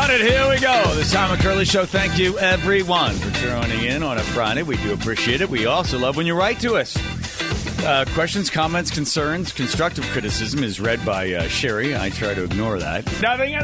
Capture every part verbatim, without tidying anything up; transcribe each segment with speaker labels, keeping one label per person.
Speaker 1: Got it. Here we go. The Tom McCurley Show. Thank you, everyone, for joining in on a Friday. We do appreciate it. We also love when you write to us. Uh, questions, comments, concerns, constructive criticism is read by uh, Sherry. I try to ignore that. Nothing.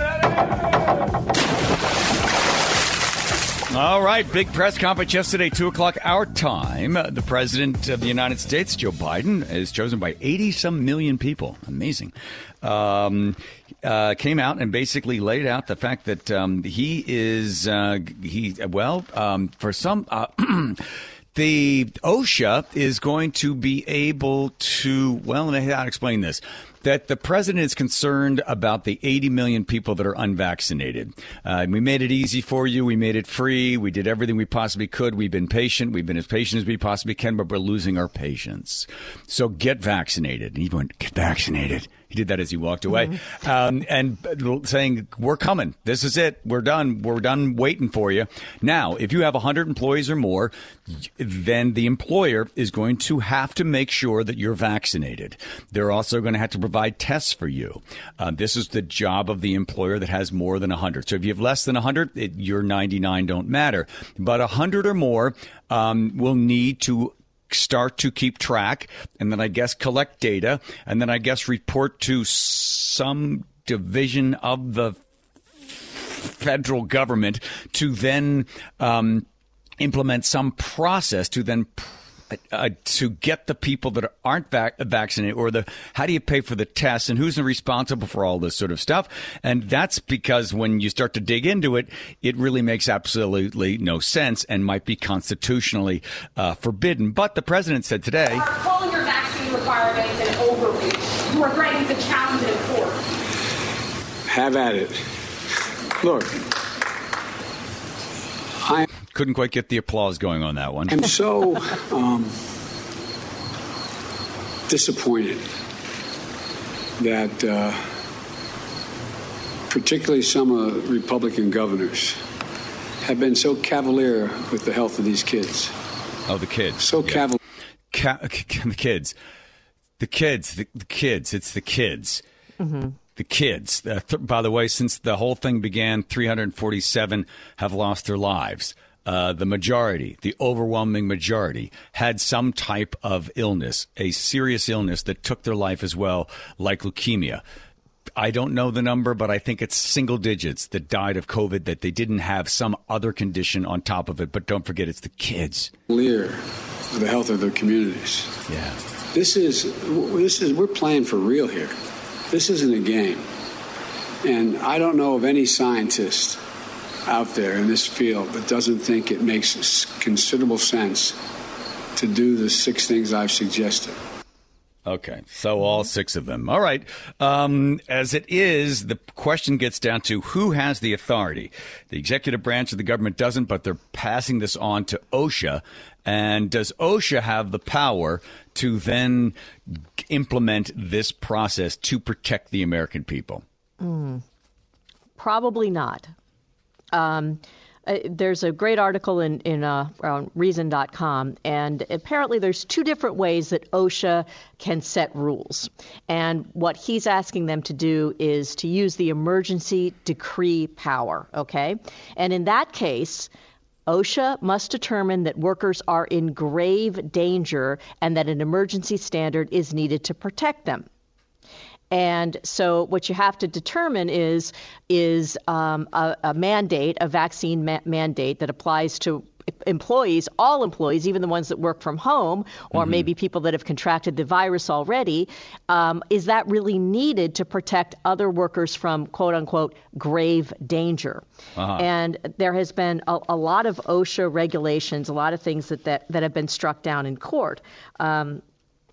Speaker 1: All right. Big press conference yesterday, two o'clock our time. The President of the United States, Joe Biden, is chosen by eighty-some million people. Amazing. Um, uh, came out and basically laid out the fact that um, he is, uh, he well, um, for some... Uh, The OSHA is going to be able to, well, let me explain this, that the president is concerned about the eighty million people that are unvaccinated. Uh, we made it easy for you. We made it free. We did everything we possibly could. We've been patient. We've been as patient as we possibly can, but we're losing our patience. So get vaccinated. He went, get vaccinated. He did that as he walked away, mm-hmm. um, and saying, we're coming. This is it. We're done. We're done waiting for you. Now, if you have one hundred employees or more, then the employer is going to have to make sure that you're vaccinated. They're also going to have to provide tests for you. Uh, this is the job of the employer that has more than one hundred. So if you have less than one hundred, it, your ninety-nine don't matter. But one hundred or more um, will need to start to keep track, and then I guess collect data, and then I guess report to some division of the federal government to then um, implement some process to then uh, to get the people that aren't vac- vaccinated, or the how do you pay for the tests, and who's responsible for all this sort of stuff. And that's because when you start to dig into it, it really makes absolutely no sense and might be constitutionally uh, forbidden. But the president said today,
Speaker 2: you are calling your vaccine requirements an overreach. You are threatening to challenge it in court.
Speaker 3: Have at it. Look, I
Speaker 1: couldn't quite get the applause going on that one.
Speaker 3: I'm so um, disappointed that uh, particularly some of the Republican governors have been so cavalier with the health of these kids.
Speaker 1: Oh, the kids.
Speaker 3: So
Speaker 1: yeah.
Speaker 3: cavalier.
Speaker 1: Ca- the kids. The kids. The, the kids. It's the kids. Mm-hmm. The kids. Uh, th- by the way, since the whole thing began, three hundred forty-seven have lost their lives. Uh, the majority, the overwhelming majority, had some type of illness, a serious illness that took their life as well, like leukemia. I don't know the number, but I think it's single digits that died of COVID, that they didn't have some other condition on top of it. But don't forget, it's the kids.
Speaker 3: Clear for the health of their communities.
Speaker 1: Yeah.
Speaker 3: This is, this is, we're playing for real here. This isn't a game. And I don't know of any scientist out there in this field that doesn't think it makes considerable sense to do the six things I've suggested.
Speaker 1: Okay, so all six of them. All right. Um, as it is, the question gets down to who has the authority. The executive branch of the government doesn't, but they're passing this on to OSHA. And does OSHA have the power to then implement this process to protect the American people?
Speaker 4: Mm, probably not. Um, uh, there's a great article in, in uh, on reason dot com, and apparently there's two different ways that OSHA can set rules. And what he's asking them to do is to use the emergency decree power, okay? And in that case, OSHA must determine that workers are in grave danger and that an emergency standard is needed to protect them. And so what you have to determine is is um, a, a mandate, a vaccine ma- mandate that applies to employees, all employees, even the ones that work from home, or mm-hmm. maybe people that have contracted the virus already. Um, is that really needed to protect other workers from, quote unquote, grave danger? Uh-huh. And there has been a, a lot of OSHA regulations, a lot of things that, that, that have been struck down in court. Um,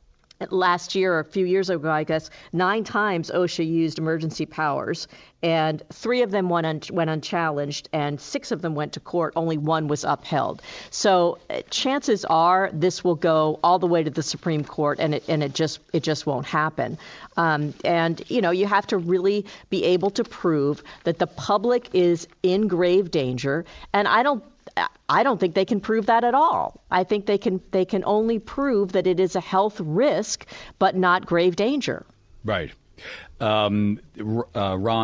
Speaker 4: Last year, or a few years ago, I guess, nine times OSHA used emergency powers, and three of them went, un- went unchallenged, and six of them went to court. Only one was upheld. So uh, chances are this will go all the way to the Supreme Court, and it and it just it just won't happen. Um, and, you know, you have to really be able to prove that the public is in grave danger, and I don't I don't think they can prove that at all. I think they can they can only prove that it is a health risk, but not grave danger.
Speaker 1: Right. Um, uh, Ron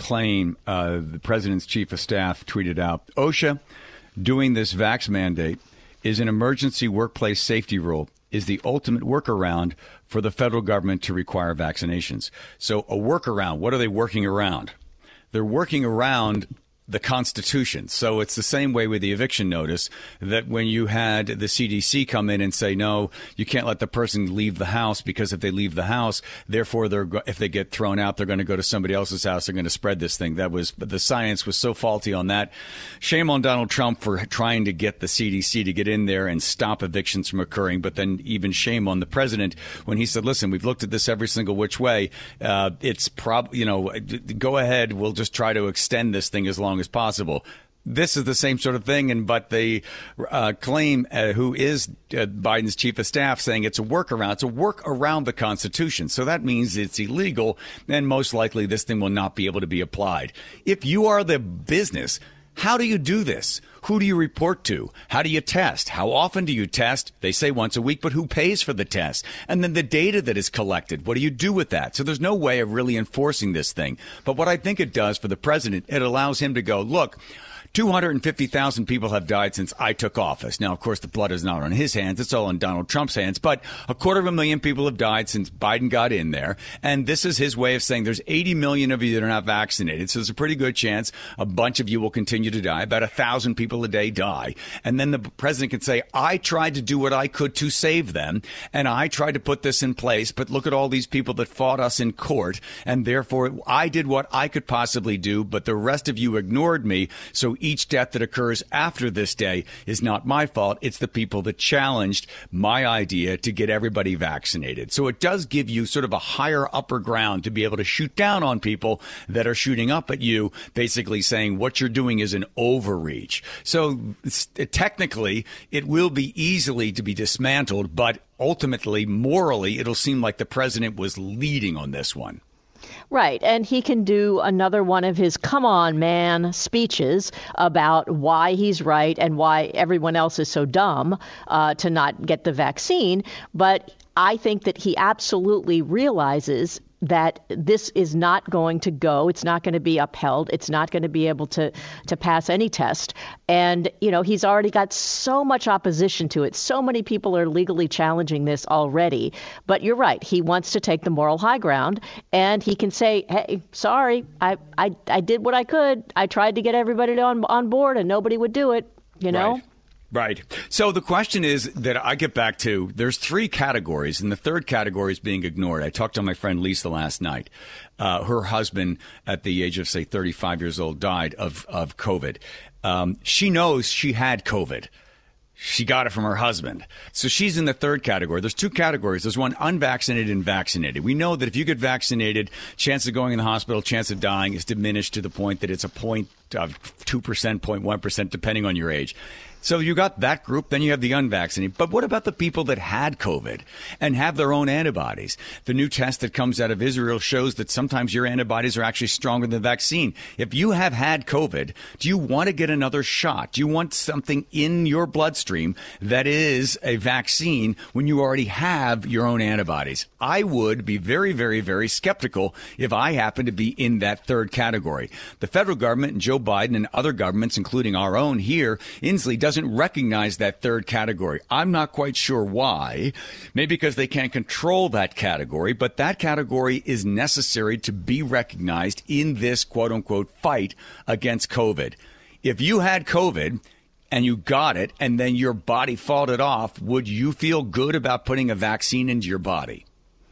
Speaker 1: claim uh, the president's chief of staff tweeted out, OSHA doing this vax mandate is an emergency workplace safety rule, is the ultimate workaround for the federal government to require vaccinations. So a workaround, what are they working around? They're working around the Constitution. So it's the same way with the eviction notice, that when you had the C D C come in and say, no, you can't let the person leave the house, because if they leave the house, therefore, they're go- if they get thrown out, they're going to go to somebody else's house. They're going to spread this thing. That was the science was so faulty on that. Shame on Donald Trump for trying to get the C D C to get in there and stop evictions from occurring. But then even shame on the president when he said, listen, we've looked at this every single which way. Uh, it's prob, you know, go ahead. We'll just try to extend this thing as long as possible. This is the same sort of thing, and but they uh, claim uh, who is uh, Biden's chief of staff saying it's a workaround. It's a work around the Constitution. So that means it's illegal, and most likely this thing will not be able to be applied. If you are the business, how do you do this? Who do you report to? How do you test? How often do you test? They say once a week, but who pays for the test? And then the data that is collected, what do you do with that? So there's no way of really enforcing this thing. But what I think it does for the president, it allows him to go, look, two hundred fifty thousand people have died since I took office. Now, of course, the blood is not on his hands. It's all on Donald Trump's hands. But a quarter of a million people have died since Biden got in there. And this is his way of saying there's eighty million of you that are not vaccinated. So there's a pretty good chance a bunch of you will continue to die. About a thousand people a day die. And then the president can say, I tried to do what I could to save them. And I tried to put this in place. But look at all these people that fought us in court. And therefore, I did what I could possibly do. But the rest of you ignored me. So each death that occurs after this day is not my fault. It's the people that challenged my idea to get everybody vaccinated. So it does give you sort of a higher upper ground to be able to shoot down on people that are shooting up at you, basically saying what you're doing is an overreach. So technically, it will be easily to be dismantled, but ultimately, morally, it'll seem like the president was leading on this one.
Speaker 4: Right. And he can do another one of his come on, man speeches about why he's right and why everyone else is so dumb uh, to not get the vaccine. But I think that he absolutely realizes that this is not going to go. It's not going to be upheld. It's not going to be able to to pass any test. And, you know, he's already got so much opposition to it. So many people are legally challenging this already. But you're right. He wants to take the moral high ground, and he can say, hey, sorry, I I, I did what I could. I tried to get everybody on, on board and nobody would do it, you know?
Speaker 1: Right. Right. So the question is that I get back to, there's three categories, and the third category is being ignored. I talked to my friend Lisa last night. Uh, her husband, at the age of, say, thirty-five years old, died of, of COVID. Um, she knows she had COVID. She got it from her husband. So she's in the third category. There's two categories. There's one, unvaccinated and vaccinated. We know that if you get vaccinated, chance of going in the hospital, chance of dying is diminished to the point that it's a point of two percent, zero point one percent, depending on your age. So you got that group, then you have the unvaccinated. But what about the people that had COVID and have their own antibodies? The new test that comes out of Israel shows that sometimes your antibodies are actually stronger than the vaccine. If you have had COVID, do you want to get another shot? Do you want something in your bloodstream that is a vaccine when you already have your own antibodies? I would be very, very, very skeptical if I happen to be in that third category. The federal government and Joe Biden and other governments, including our own here, Inslee, doesn't recognize that third category. I'm not quite sure why. Maybe because they can't control that category, but that category is necessary to be recognized in this quote unquote fight against COVID. If you had COVID and you got it and then your body fought it off, would you feel good about putting a vaccine into your body?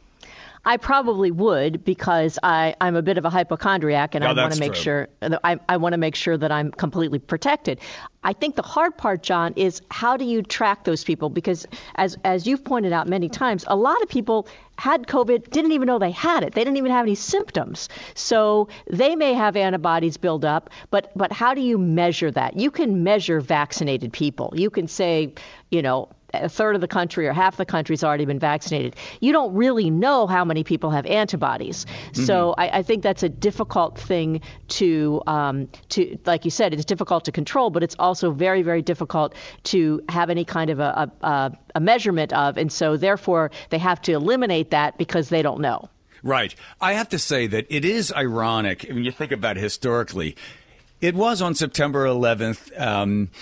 Speaker 4: I probably would, because I, I'm a bit of a hypochondriac, and
Speaker 1: no,
Speaker 4: I want to make
Speaker 1: true.
Speaker 4: sure I, I want to make sure that I'm completely protected. I think the hard part, John, is how do you track those people? Because as as you've pointed out many times, a lot of people had COVID, didn't even know they had it. They didn't even have any symptoms. So they may have antibodies build up, but but how do you measure that? You can measure vaccinated people. You can say, you know, a third of the country or half the country's already been vaccinated. You don't really know how many people have antibodies. Mm-hmm. So I, I think that's a difficult thing to, um, to, like you said, it's difficult to control, but it's also very, very difficult to have any kind of a, a, a measurement of. And so therefore, they have to eliminate that because they don't know.
Speaker 1: Right. I have to say that it is ironic when you think about it historically. It was on September eleventh um,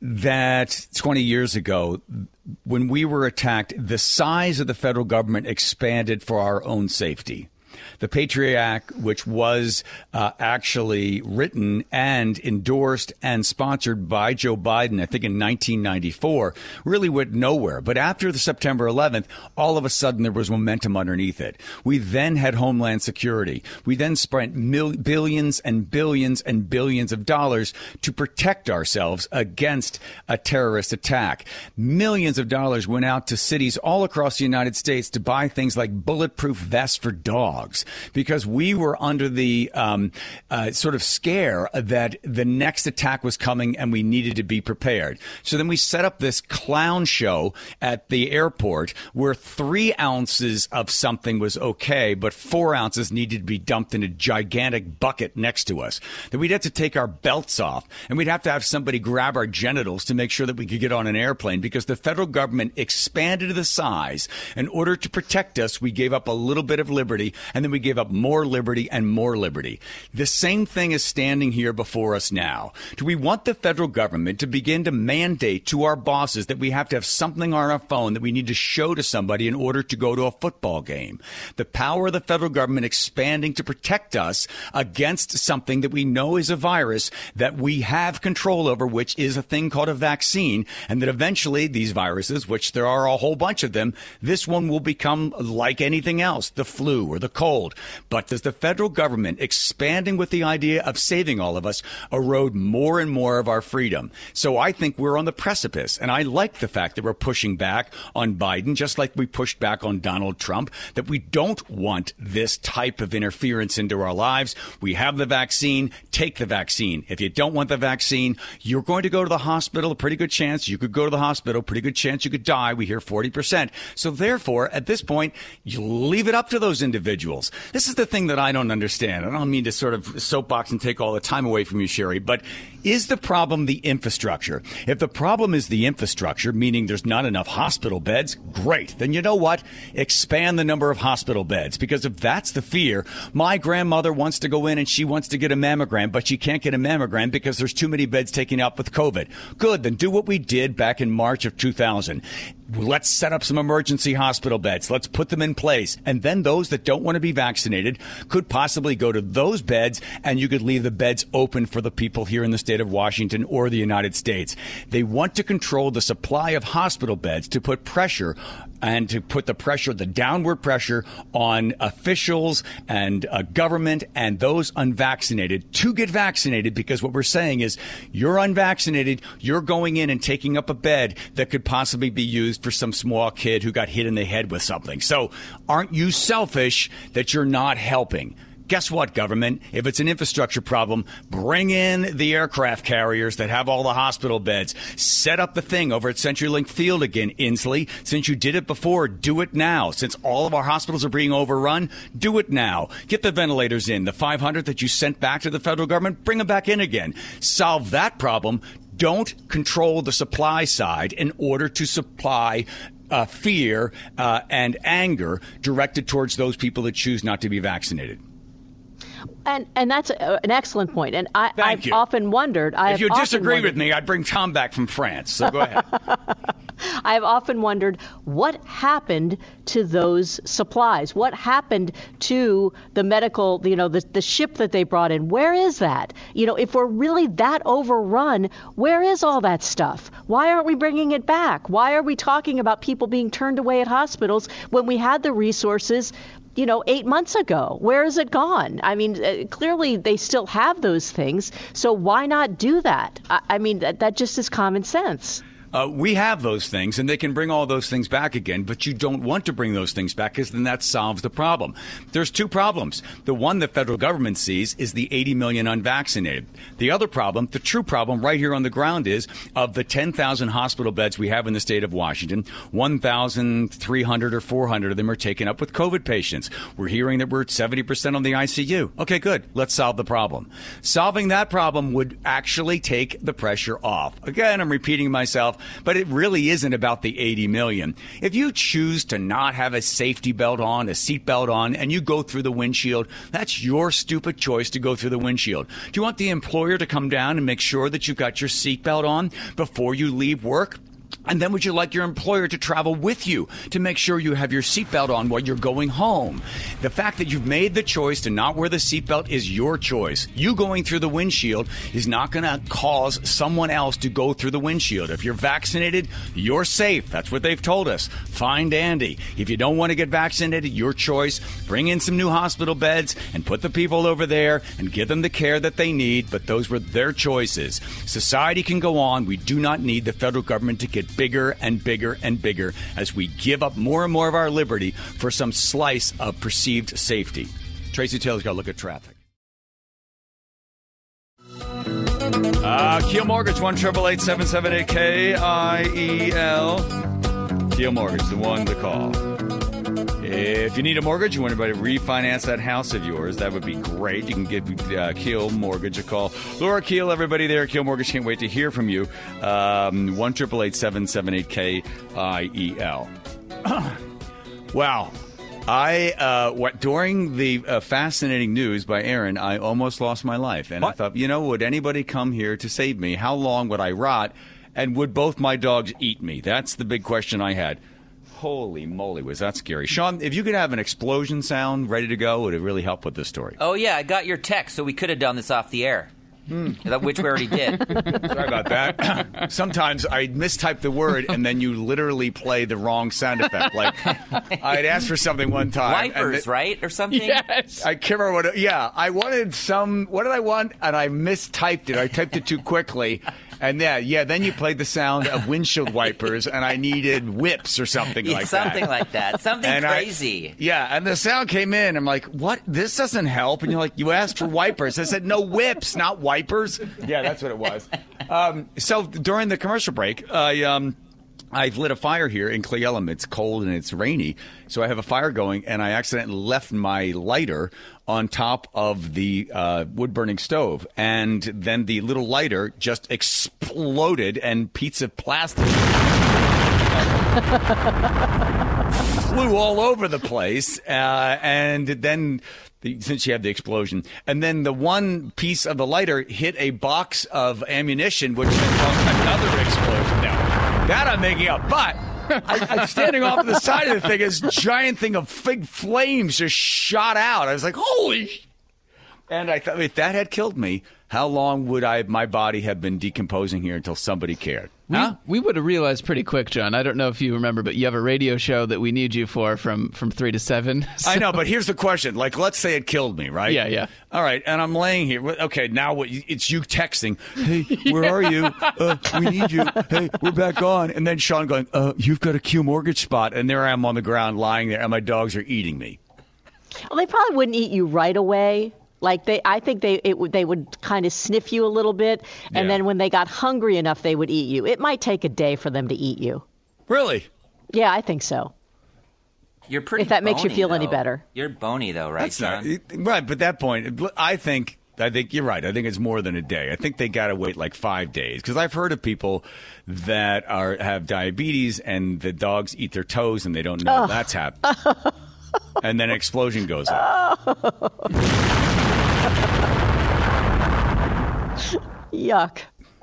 Speaker 1: that twenty years ago, when we were attacked, the size of the federal government expanded for our own safety. The Patriot Act, which was uh, actually written and endorsed and sponsored by Joe Biden, I think in nineteen ninety-four, really went nowhere. But after the September eleventh, all of a sudden there was momentum underneath it. We then had Homeland Security. We then spent mil- billions and billions and billions of dollars to protect ourselves against a terrorist attack. Millions of dollars went out to cities all across the United States to buy things like bulletproof vests for dogs, because we were under the um, uh, sort of scare that the next attack was coming and we needed to be prepared. So then we set up this clown show at the airport where three ounces of something was okay, but four ounces needed to be dumped in a gigantic bucket next to us. That we'd have to take our belts off and we'd have to have somebody grab our genitals to make sure that we could get on an airplane, because the federal government expanded the size. In order to protect us, we gave up a little bit of liberty, and then we gave up more liberty and more liberty. The same thing is standing here before us now. Do we want the federal government to begin to mandate to our bosses that we have to have something on our phone that we need to show to somebody in order to go to a football game? The power of the federal government expanding to protect us against something that we know is a virus that we have control over, which is a thing called a vaccine, and that eventually these viruses, which there are a whole bunch of them, this one will become like anything else, the flu or the cold. But does the federal government, expanding with the idea of saving all of us, erode more and more of our freedom? So I think we're on the precipice. And I like the fact that we're pushing back on Biden, just like we pushed back on Donald Trump, that we don't want this type of interference into our lives. We have the vaccine. Take the vaccine. If you don't want the vaccine, you're going to go to the hospital. A pretty good chance you could go to the hospital. Pretty good chance you could die. We hear forty percent. So therefore, at this point, you leave it up to those individuals. This is the thing that I don't understand. I don't mean to sort of soapbox and take all the time away from you, Sherry, but is the problem the infrastructure? If the problem is the infrastructure, meaning there's not enough hospital beds, great. Then you know what? Expand the number of hospital beds, because if that's the fear, my grandmother wants to go in and she wants to get a mammogram, but she can't get a mammogram because there's too many beds taken up with COVID. Good. Then do what we did back in March of two thousand. Let's set up some emergency hospital beds. Let's put them in place. And then those that don't want to be vaccinated could possibly go to those beds, and you could leave the beds open for the people here in the state of Washington or the United States. They want to control the supply of hospital beds to put pressure and to put the pressure, the downward pressure on officials and uh, government and those unvaccinated to get vaccinated, because what we're saying is you're unvaccinated, you're going in and taking up a bed that could possibly be used for some small kid who got hit in the head with something. So aren't you selfish that you're not helping? Guess what, government? If it's an infrastructure problem, bring in the aircraft carriers that have all the hospital beds. Set up the thing over at CenturyLink Field again, Inslee. Since you did it before, do it now. Since all of our hospitals are being overrun, do it now. Get the ventilators in. The five hundred that you sent back to the federal government, bring them back in again. Solve that problem. Don't control the supply side in order to supply uh, fear uh, and anger directed towards those people that choose not to be vaccinated.
Speaker 4: And and that's a, an excellent point. And I, I've
Speaker 1: you.
Speaker 4: often wondered. I
Speaker 1: if you disagree
Speaker 4: wondered,
Speaker 1: with me, I'd bring Tom back from France. So go ahead.
Speaker 4: I have often wondered what happened to those supplies. What happened to the medical, you know, the, the ship that they brought in? Where is that? You know, if we're really that overrun, where is all that stuff? Why aren't we bringing it back? Why are we talking about people being turned away at hospitals when we had the resources, you know, eight months ago? Where is it gone? I mean, uh, clearly they still have those things. So why not do that? I, I mean, that, that just is common sense.
Speaker 1: Uh, we have those things, and they can bring all those things back again, but you don't want to bring those things back, because then that solves the problem. There's two problems. The one the federal government sees is the eighty million unvaccinated. The other problem, the true problem right here on the ground, is of the ten thousand hospital beds we have in the state of Washington, one thousand three hundred or four hundred of them are taken up with COVID patients. We're hearing that we're at seventy percent on the I C U. Okay, good. Let's solve the problem. Solving that problem would actually take the pressure off. Again, I'm repeating myself. yourself, but it really isn't about the eighty million. If you choose to not have a safety belt on, a seatbelt on, and you go through the windshield, that's your stupid choice to go through the windshield. Do you want the employer to come down and make sure that you've got your seatbelt on before you leave work? And then would you like your employer to travel with you to make sure you have your seatbelt on while you're going home? The fact that you've made the choice to not wear the seatbelt is your choice. You going through the windshield is not going to cause someone else to go through the windshield. If you're vaccinated, you're safe. That's what they've told us. Find Andy. If you don't want to get vaccinated, your choice. Bring in some new hospital beds and put the people over there and give them the care that they need. But those were their choices. Society can go on. We do not need the federal government to get bigger and bigger and bigger as we give up more and more of our liberty for some slice of perceived safety. Tracy Taylor's got to look at traffic. Uh, Keel Mortgage, one eight eight eight, seven seven eight, K I E L. Keel Mortgage, the one to call. If you need a mortgage, you want anybody to refinance that house of yours, that would be great. You can give uh, Keel Mortgage a call. Laura Keel, everybody there, Keel Mortgage, can't wait to hear from you. Um, one eight eight eight, seven seven eight, K I E L. Wow. I uh, what during the uh, fascinating news by Aaron, I almost lost my life. And what? I thought, you know, would anybody come here to save me? How long would I rot? And would both my dogs eat me? That's the big question I had. Holy moly, was that scary. Sean, if you could have an explosion sound ready to go, would it really help with this story?
Speaker 5: Oh, yeah, I got your text, so we could have done this off the air, hmm. which we already did.
Speaker 1: Sorry about that. Sometimes I mistype the word, and then you literally play the wrong sound effect. Like, I'd asked for something one time.
Speaker 5: Wipers, the, right? Or something?
Speaker 1: Yes. I can't remember what it, yeah, I wanted some, what did I want? And I mistyped it. I typed it too quickly. And yeah, yeah, then you played the sound of windshield wipers, and I needed whips or something
Speaker 5: yeah,
Speaker 1: like
Speaker 5: something
Speaker 1: that.
Speaker 5: Something like that. Something
Speaker 1: and
Speaker 5: crazy.
Speaker 1: I, yeah, and the sound came in. I'm like, what? This doesn't help. And you're like, you asked for wipers. I said, no, whips, not wipers. Yeah, that's what it was. Um, so during the commercial break, I... Um, I've lit a fire here in Cle Elum. It's cold and it's rainy, so I have a fire going, and I accidentally left my lighter on top of the uh, wood-burning stove, and then the little lighter just exploded, and pieces of plastic flew all over the place, uh, and then... since you had the explosion. And then the one piece of the lighter hit a box of ammunition, which then caused another explosion. Now, that I'm making up. But I, I'm standing off to the side of the thing, this giant thing of big flames just shot out. I was like, holy sh-. And I thought, if that had killed me, how long would I my body have been decomposing here until somebody cared? Huh?
Speaker 6: We, we would have realized pretty quick, John. I don't know if you remember, but you have a radio show that we need you for from, from three to seven. So.
Speaker 1: I know, but here's the question. Like, let's say it killed me, right?
Speaker 6: Yeah, yeah.
Speaker 1: All right, and I'm laying here. Okay, now what, it's you texting. Hey, where are you? Uh, we need you. Hey, we're back on. And then Sean going, uh, you've got a Q Mortgage spot. And there I am on the ground lying there, and my dogs are eating me.
Speaker 4: Well, they probably wouldn't eat you right away. Like they, I think they it would they would kind of sniff you a little bit, and yeah. then when they got hungry enough, they would eat you. It might take a day for them to eat you.
Speaker 1: Really?
Speaker 4: Yeah, I think so.
Speaker 5: You're pretty.
Speaker 4: If that
Speaker 5: bony,
Speaker 4: makes you feel
Speaker 5: though.
Speaker 4: any better.
Speaker 5: You're bony though, right,
Speaker 1: That's
Speaker 5: John?
Speaker 1: Not, right, but at that point, I think I think you're right. I think it's more than a day. I think they got to wait like five days because I've heard of people that are have diabetes and the dogs eat their toes and they don't know oh. that's happening, and then an explosion goes off.
Speaker 4: Yuck.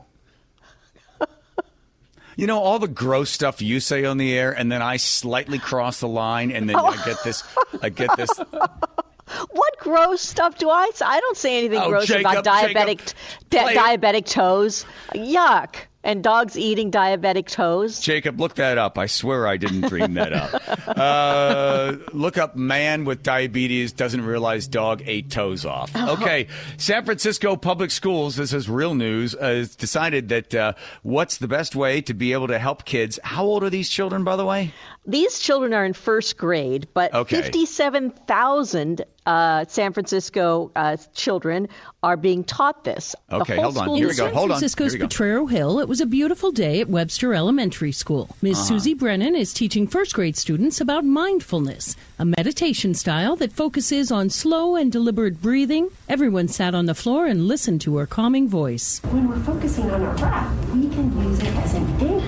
Speaker 1: You know, all the gross stuff you say on the air, and then I slightly cross the line, and then oh. I get this, I get this.
Speaker 4: What gross stuff do I say? I don't say anything
Speaker 1: oh,
Speaker 4: gross
Speaker 1: Jacob,
Speaker 4: about diabetic, di- diabetic toes. Yuck. And dogs eating diabetic toes.
Speaker 1: Jacob, look that up. I swear I didn't dream that up. Uh, look up man with diabetes doesn't realize dog ate toes off. Okay. San Francisco Public Schools, this is real news, uh, has decided that uh, what's the best way to be able to help kids. How old are these children, by the way?
Speaker 4: These children are in first grade, but okay. fifty-seven thousand uh, San Francisco uh, children are being taught this.
Speaker 1: Okay, hold on. Here we go. Hold on.
Speaker 7: In San Francisco's Potrero Hill, it was a beautiful day at Webster Elementary School. Miz Uh-huh. Susie Brennan is teaching first grade students about mindfulness, a meditation style that focuses on slow and deliberate breathing. Everyone sat on the floor and listened to her calming voice.
Speaker 8: When we're focusing on our breath, we can use it as an anchor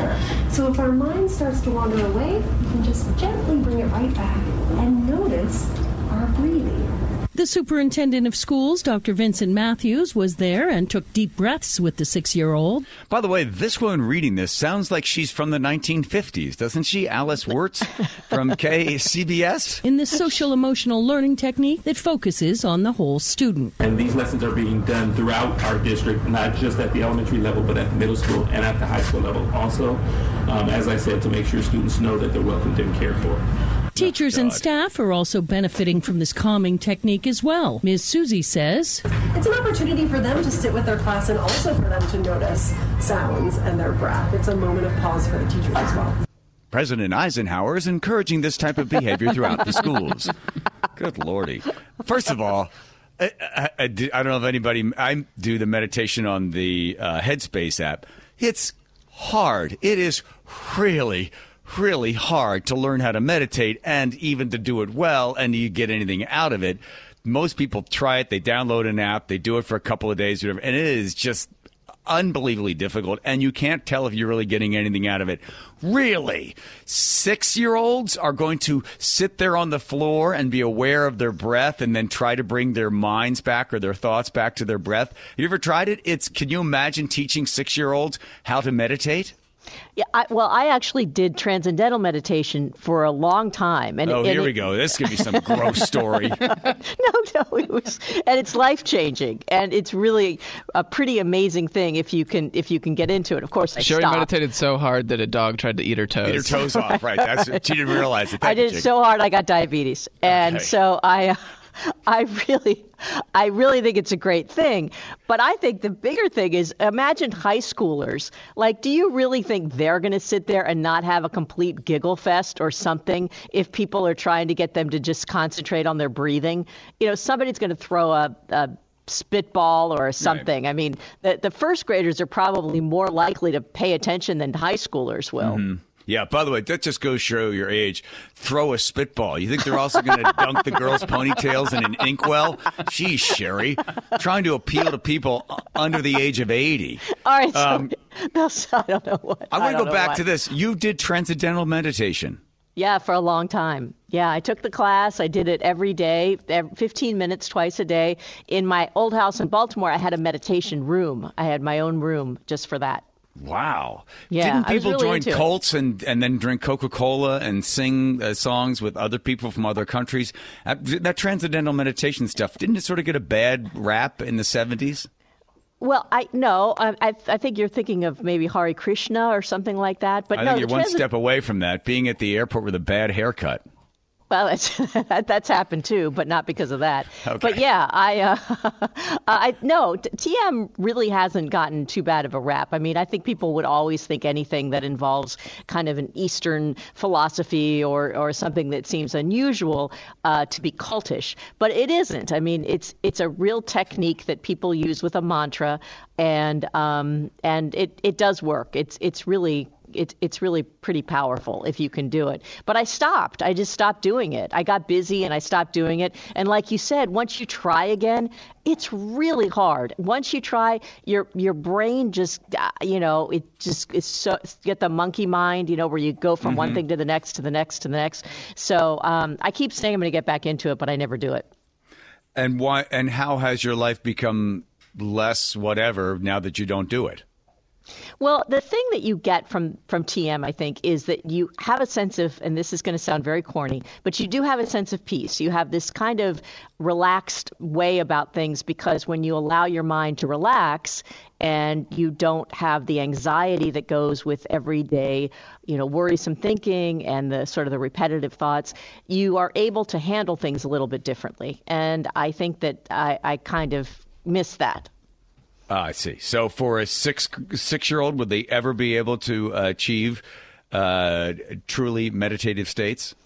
Speaker 8: center. So if our mind starts to wander away, we can just gently bring it right back and notice our breathing.
Speaker 7: The superintendent of schools, Doctor Vincent Matthews, was there and took deep breaths with the six-year-old.
Speaker 1: By the way, this woman reading this sounds like she's from the nineteen fifties, doesn't she? Alice Wirtz from K C B S?
Speaker 7: In this social-emotional learning technique that focuses on the whole student.
Speaker 9: And these lessons are being done throughout our district, not just at the elementary level, but at the middle school and at the high school level also, um, as I said, to make sure students know that they're welcomed and cared for.
Speaker 7: Teachers
Speaker 1: oh,
Speaker 7: and staff are also benefiting from this calming technique as well. Miz Susie says,
Speaker 8: it's an opportunity for them to sit with their class and also for them to notice sounds and their breath. It's a moment of pause for the teachers as well.
Speaker 1: President Eisenhower is encouraging this type of behavior throughout the schools. Good Lordy. First of all, I, I, I, do, I don't know if anybody, I do the meditation on the uh, Headspace app. It's hard. It is really really hard to learn how to meditate and even to do it well, and you get anything out of it. Most people try it, they download an app, they do it for a couple of days, whatever, and it is just unbelievably difficult, and you can't tell if you're really getting anything out of it. Really? Six-year-olds are going to sit there on the floor and be aware of their breath and then try to bring their minds back or their thoughts back to their breath? Have you ever tried it? It's. Can you imagine teaching six-year-olds how to meditate?
Speaker 4: Yeah, I, well, I actually did transcendental meditation for a long time. And,
Speaker 1: oh,
Speaker 4: and
Speaker 1: here
Speaker 4: it,
Speaker 1: we go. This could be some gross story.
Speaker 4: no, no, it was, and it's life-changing, and it's really a pretty amazing thing if you can if you can get into it. Of course, I
Speaker 6: Sherry
Speaker 4: stopped.
Speaker 6: meditated so hard that a dog tried to eat her toes.
Speaker 1: Eat her toes off, right? That's she didn't realize it.
Speaker 4: I did it so hard I got diabetes, and
Speaker 1: okay.
Speaker 4: so I. Uh, I really, I really think it's a great thing. But I think the bigger thing is, imagine high schoolers. Like, do you really think they're going to sit there and not have a complete giggle fest or something if people are trying to get them to just concentrate on their breathing? You know, somebody's going to throw a, a spitball or something. Right. I mean, the, the first graders are probably more likely to pay attention than high schoolers will.
Speaker 1: Mm-hmm. Yeah, by the way, that just goes to show your age. Throw a spitball. You think they're also going to dunk the girls' ponytails in an inkwell? Geez, Sherry. Trying to appeal to people under the age of eighty.
Speaker 4: All right, so
Speaker 1: um,
Speaker 4: I don't know what.
Speaker 1: I want to go back
Speaker 4: what.
Speaker 1: to this. You did transcendental meditation.
Speaker 4: Yeah, for a long time. Yeah, I took the class. I did it every day, fifteen minutes twice a day. In my old house in Baltimore, I had a meditation room. I had my own room just for that.
Speaker 1: Wow.
Speaker 4: Yeah,
Speaker 1: Didn't people
Speaker 4: really
Speaker 1: join cults and, and then drink Coca-Cola and sing uh, songs with other people from other countries? Uh, that transcendental meditation stuff, didn't it sort of get a bad rap in the seventies?
Speaker 4: Well, I no, I, I think you're thinking of maybe Hare Krishna or something like that. But
Speaker 1: I
Speaker 4: no,
Speaker 1: think you're one
Speaker 4: trans-
Speaker 1: step away from that, being at the airport with a bad haircut.
Speaker 4: Well, that's, that's happened too, but not because of that.
Speaker 1: Okay.
Speaker 4: But yeah, I, uh, I no, T M really hasn't gotten too bad of a rap. I mean, I think people would always think anything that involves kind of an Eastern philosophy or, or something that seems unusual uh, to be cultish, but it isn't. I mean, it's it's a real technique that people use with a mantra, and um, and it, it does work. It's it's really. It's it's really pretty powerful if you can do it. But I stopped. I just stopped doing it. I got busy and I stopped doing it. And like you said, once you try again, it's really hard. Once you try, your your brain just, you know, it just is so, get the monkey mind, you know, where you go from mm-hmm. one thing to the next, to the next, to the next. So um, I keep saying I'm going to get back into it, but I never do it.
Speaker 1: And why? And how has your life become less whatever now that you don't do it?
Speaker 4: Well, the thing that you get from, from T M, I think, is that you have a sense of, and this is going to sound very corny, but you do have a sense of peace. You have this kind of relaxed way about things because when you allow your mind to relax and you don't have the anxiety that goes with everyday, you know, worrisome thinking and the sort of the repetitive thoughts, you are able to handle things a little bit differently. And I think that I, I kind of miss that.
Speaker 1: Ah, I see. So for a six six-year-old, would they ever be able to uh, achieve uh, truly meditative states?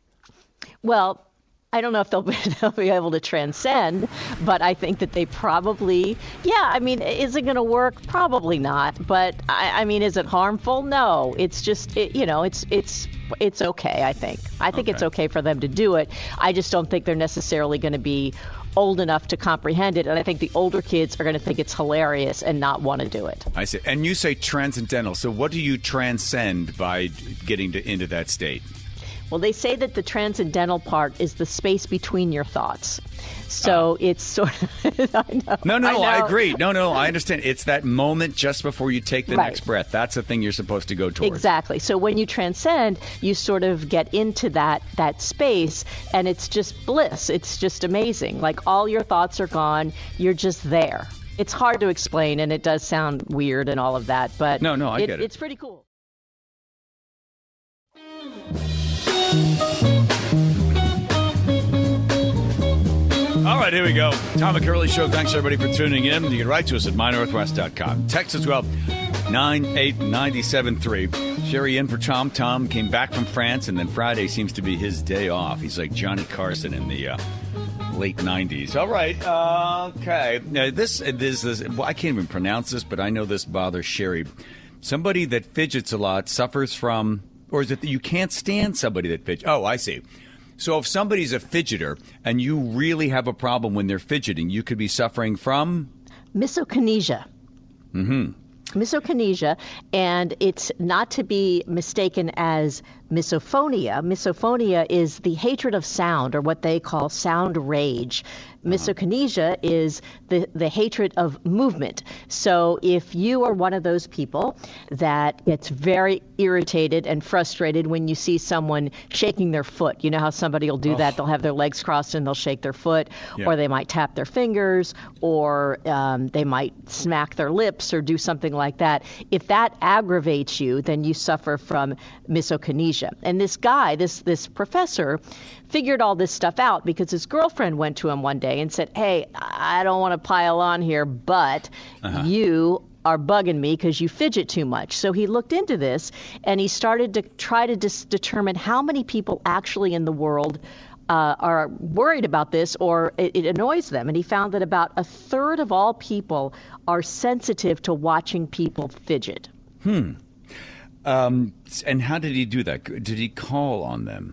Speaker 4: Well, I don't know if they'll be, they'll be able to transcend, but I think that they probably, yeah, I mean, is it going to work? Probably not. But, I, I mean, is it harmful? No. It's just, it, you know, it's it's it's okay, I think. I think
Speaker 1: okay.
Speaker 4: it's okay for them to do it. I just don't think they're necessarily going to be old enough to comprehend it. And I think the older kids are going to think it's hilarious and not want to do it.
Speaker 1: I see. And you say transcendental. So what do you transcend by getting to, into that state?
Speaker 4: Well, they say that the transcendental part is the space between your thoughts. So uh, it's sort of, I know.
Speaker 1: No, no,
Speaker 4: I, know.
Speaker 1: I agree. No, no, I understand. It's that moment just before you take the
Speaker 4: right.
Speaker 1: next breath. That's the thing you're supposed to go towards.
Speaker 4: Exactly. So when you transcend, you sort of get into that, that space, and it's just bliss. It's just amazing. Like all your thoughts are gone. You're just there. It's hard to explain, and it does sound weird and all of that, but
Speaker 1: no, no, I
Speaker 4: it,
Speaker 1: get it.
Speaker 4: It's pretty cool.
Speaker 1: All right, here we go. Tom McCurley Show. Thanks, everybody, for tuning in. You can write to us at my northwest dot com. Text as well, nine eight nine seven three. Sherry in for Tom. Tom came back from France, and then Friday seems to be his day off. He's like Johnny Carson in the uh, late nineties. All right. Uh, okay. Now, this, this, this well, I can't even pronounce this, but I know this bothers Sherry. Somebody that fidgets a lot suffers from, or is it that you can't stand somebody that fidgets? Oh, I see. So if somebody's a fidgeter and you really have a problem when they're fidgeting, you could be suffering from?
Speaker 4: Misokinesia.
Speaker 1: Mm-hmm.
Speaker 4: Misokinesia, and it's not to be mistaken as misophonia. Misophonia is the hatred of sound, or what they call sound rage. Misokinesia is the, the hatred of movement. So if you are one of those people that gets very irritated and frustrated when you see someone shaking their foot, you know how somebody will do oh. that, they'll have their legs crossed and they'll shake their foot, yeah. or they might tap their fingers, or um, they might smack their lips or do something like that. If that aggravates you, then you suffer from misokinesia. And this guy, this this professor, figured all this stuff out because his girlfriend went to him one day and said, hey, I don't want to pile on here, but uh-huh. you are bugging me because you fidget too much. So he looked into this, and he started to try to dis- determine how many people actually in the world uh, are worried about this, or it, it annoys them. And he found that about a third of all people are sensitive to watching people fidget.
Speaker 1: Hmm. Um, and how did he do that? Did he call on them?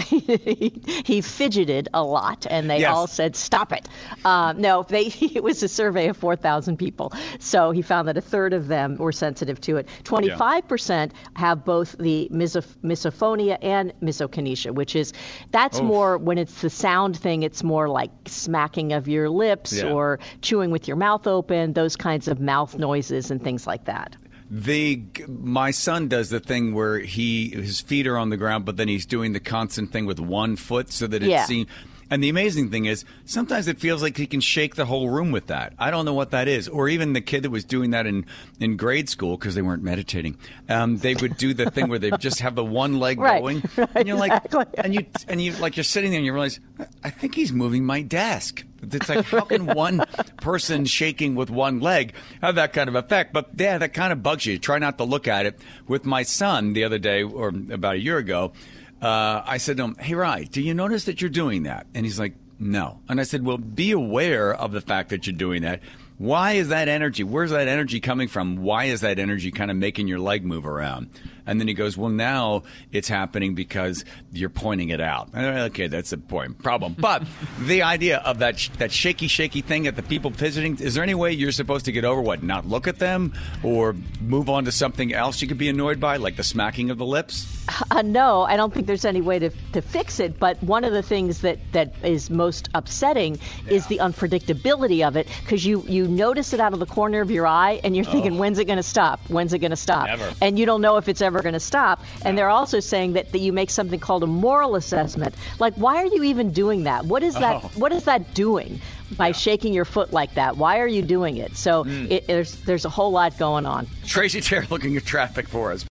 Speaker 4: he, he fidgeted a lot, and they
Speaker 1: yes.
Speaker 4: all said, stop it. Um, no, they, it was a survey of four thousand people. So he found that a third of them were sensitive to it. twenty-five percent yeah. have both the misof- misophonia and misokinesia, which is, that's Oof. more, when it's the sound thing, it's more like smacking of your lips yeah. or chewing with your mouth open, those kinds of mouth noises and things like that.
Speaker 1: The my son does the thing where he his feet are on the ground, but then he's doing the constant thing with one foot so that it's
Speaker 4: yeah.
Speaker 1: seen. And the amazing thing is, sometimes it feels like he can shake the whole room with that. I don't know what that is. Or even the kid that was doing that in, in grade school because they weren't meditating. Um, they would do the thing where they just have the one leg
Speaker 4: right,
Speaker 1: going,
Speaker 4: right,
Speaker 1: and you're
Speaker 4: exactly.
Speaker 1: like, and you and you like you're sitting there and you realize, I think he's moving my desk. It's like, how can one person shaking with one leg have that kind of effect? But yeah, that kind of bugs you. Try not to look at it. With my son the other day, or about a year ago, uh, I said to him, hey, Rai, do you notice that you're doing that? And he's like, no. And I said, well, be aware of the fact that you're doing that. Why is that energy? Where's that energy coming from? Why is that energy kind of making your leg move around? And then he goes, well, now it's happening because you're pointing it out. Okay, that's the point problem. But the idea of that sh- that shaky, shaky thing at the people visiting, is there any way you're supposed to get over what? Not look at them or move on to something else you could be annoyed by, like the smacking of the lips?
Speaker 4: Uh, no, I don't think there's any way to, to fix it. But one of the things that, that is most upsetting yeah. is the unpredictability of it, because you, you notice it out of the corner of your eye and you're thinking, oh. when's it going to stop? When's it going to stop?
Speaker 1: Never. And
Speaker 4: you don't know if it's ever going to stop. And they're also saying that, that you make something called a moral assessment. Like, why are you even doing that? What is that?
Speaker 1: Oh.
Speaker 4: What is that doing by yeah. shaking your foot like that? Why are you doing it? So mm. it, there's there's a whole lot going on.
Speaker 1: Tracy Terry looking at traffic for us.